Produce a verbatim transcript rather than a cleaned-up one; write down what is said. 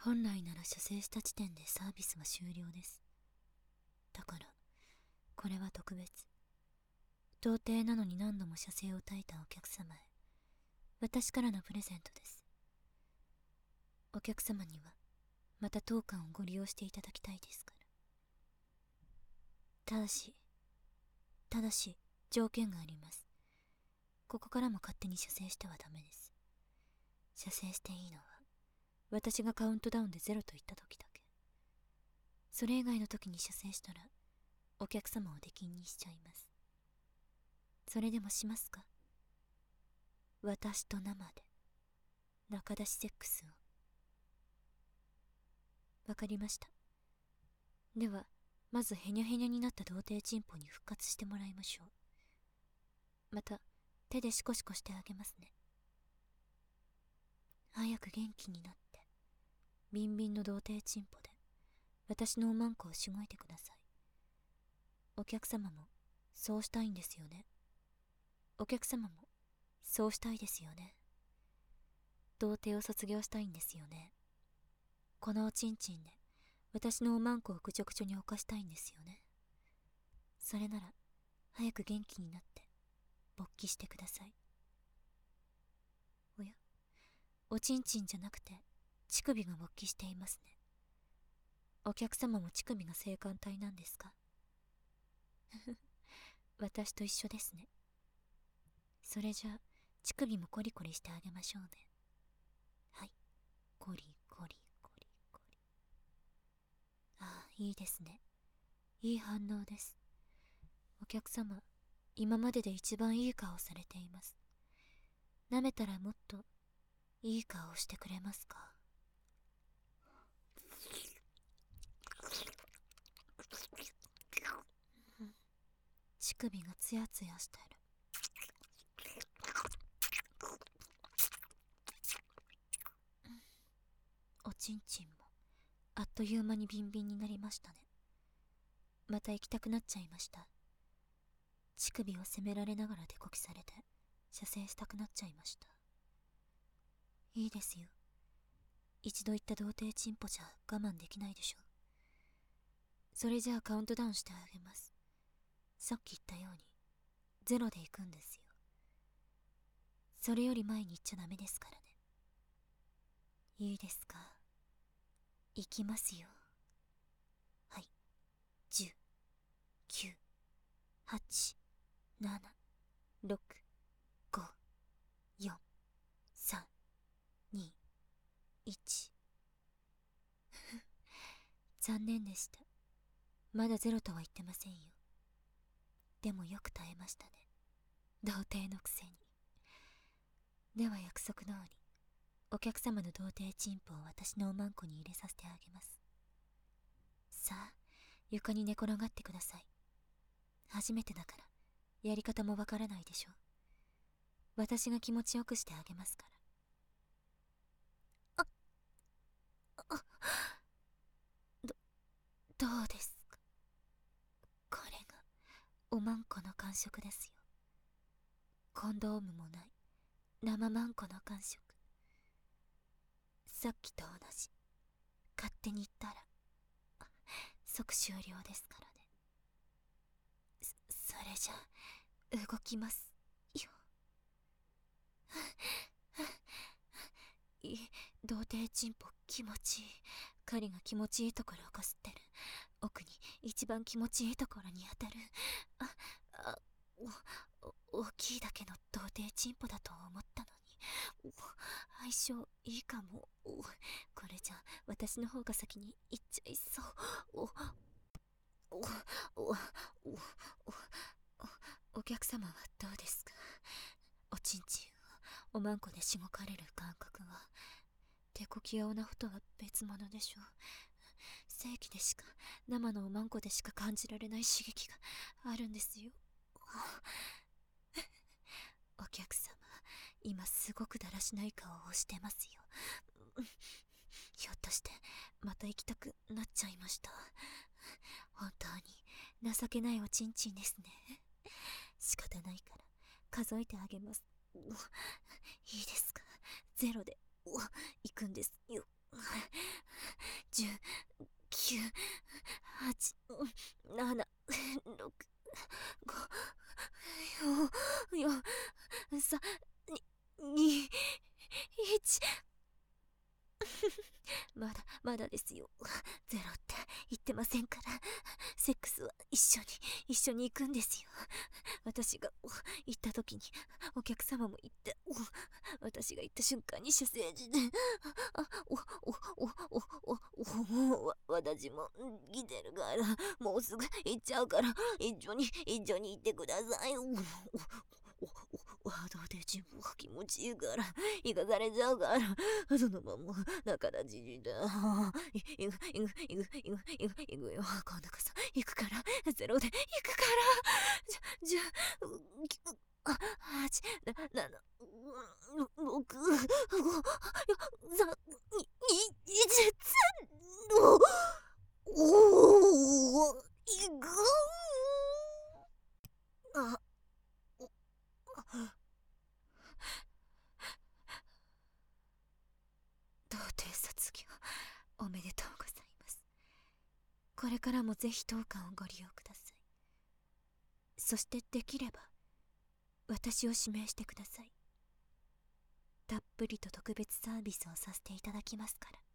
本来なら射精した時点でサービスは終了です。だからこれは特別。童貞なのに何度も射精を耐えたお客様へ私からのプレゼントです。お客様にはまた当館をご利用していただきたいですから。ただしただし条件があります。ここからも勝手に射精してはダメです。射精していいのは私がカウントダウンでゼロと言った時だけ。それ以外の時に射精したらお客様を出禁にしちゃいます。それでもしますか？私と生で仲出しセックスを。わかりました。ではまずヘニャヘニャになった童貞チンポに復活してもらいましょう。また手でシコシコしてあげますね。早く元気になってビンビンの童貞チンポで私のおまんこをしごいてください。お客様もそうしたいんですよね。お客様もそうしたいですよね。童貞を卒業したいんですよね。このおちんちんで私のおまんこをぐちょぐちょに犯したいんですよね。それなら早く元気になって勃起してください。おや、おちんちんじゃなくて乳首が勃起していますね。お客様も乳首が性感帯なんですか？私と一緒ですね。それじゃあ乳首もコリコリしてあげましょうね。はい、コリコリコリコリ。ああ、いいですね。いい反応です。お客様、今までで一番いい顔されています。舐めたらもっといい顔をしてくれますか？乳首がツヤツヤしてる。おちんちんもあっという間にビンビンになりましたね。また行きたくなっちゃいました。乳首を責められながら手こきされて射精したくなっちゃいました。いいですよ。一度言った童貞チンポじゃ我慢できないでしょ。それじゃあカウントダウンしてあげます。さっき言ったようにゼロで行くんですよ。それより前に行っちゃダメですからね。いいですか？行きますよ。はい。じゅう、きゅう、はち、なな、ろく、ご、よん、さん、に、いち。残念でした。まだゼロとは言ってませんよ。でもよく耐えましたね。童貞のくせに。では約束通りお客様の童貞チンポを私のおまんこに入れさせてあげます。さあ床に寝転がってください。初めてだからやり方もわからないでしょ。私が気持ちよくしてあげますから。ああ、どどうですか？これがおまんこの感触ですよ。コンドームもない生まんこの感触。さっきと同じ。勝手に言ったら即終了ですからね。そ、それじゃあ動きますよ。いい、童貞チンポ気持ちいい。狩りが気持ちいいところをこすってる。奥に一番気持ちいいところに当たる。あ、あ、お、お大きいだけの童貞チンポだと思ったのに。相性いいかも。お、これじゃ私の方が先に行っちゃいそう。お、お、お、お、お、お客様はどうですか？おちんちんをおまんこでしごかれる感覚は。手こきやオナホとは別物でしょう。正規でしか生のおまんこでしか感じられない刺激があるんですよ。お客様、今すごくだらしない顔をしてますよ。ひょっとしてまた行きたくなっちゃいました。本当に情けないおちんちんですね。仕方ないから数えてあげます。いいですか？ゼロで行くんですよ。 じゅう、きゅう、はち、なな、ろく、ご、よん、さん、に、いち。まだまだですよ。ゼロって言ってませんから。セックスは一緒に一緒に行くんですよ。私が行った時にお客様も行って、私が行った瞬間に主政治で、あおおおおおおお私も来てるから、もうすぐ行っちゃうから、一緒に一緒に行ってください。おおおおどうで自分が気持ちいいから行かされちゃうから、そのまま中田じじで行く行く行く行く行く行くよ、今度こそ行くから、ゼロで行くから、じゃじゃあはち、なな、ろく、ご、さん、に、いち、おお行く。あ童貞卒業おめでとうございます。これからもぜひ当館をご利用ください。そしてできれば私を指名してください。たっぷりと特別サービスをさせていただきますから。